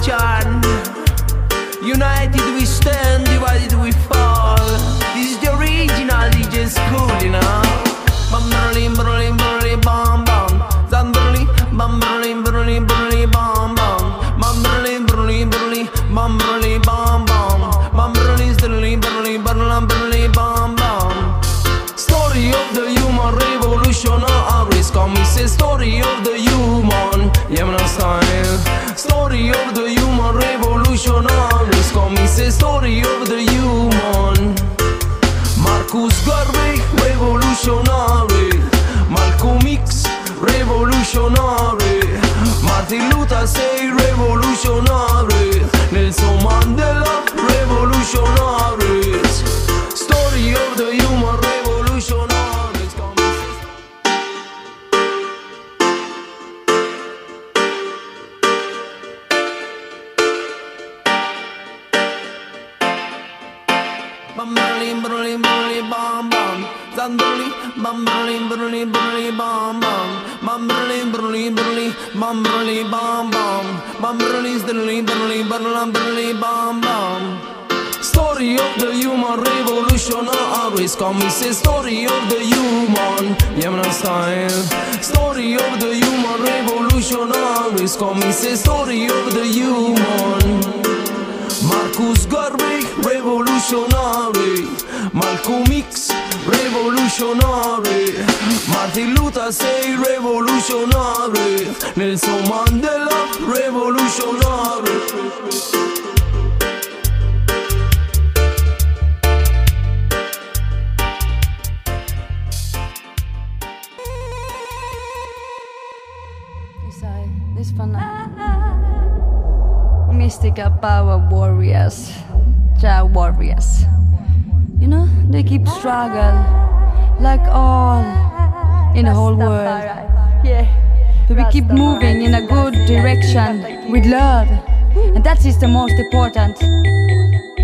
revolution. United we stand, divided we fall. This is the original DJ School, you know. Bam berli berli berli bam bam. Zan berli bam berli berli berli bam bam. Bam berli berli berli bam berli bam bam. Bam berli berli berli berli bam bam. Story of the human revolution, always come. It's a story of the human, Yemen style. Story of the human revolution, always come. It's a story of the human. Marcus Garvey, revolutionary. Malcolm X, revolutionary. Martin Luther say revolutionary. Nelson Mandela, revolutionary. Story of the human revolution, always come. Bam berli berli berli bam bam. Zan berli bam berli berli berli bam bam. Bam berli berli berli bam berli bam bam. Bam berli berli berli berli bam bam. Story of the human revolution, always come. It's a story of the human, Yemen style. Story of the human revolution, always come. It's a story of the human. Marcus Garvey, revolutionary. Malcolm X, revolutionary. Martin Luther say revolutionary. Nelson Mandela, revolutionary. This fun. Mystical power warriors, child warriors. You know, they keep struggle like all in the whole world. But we keep moving in a good direction with love, and that is the most important.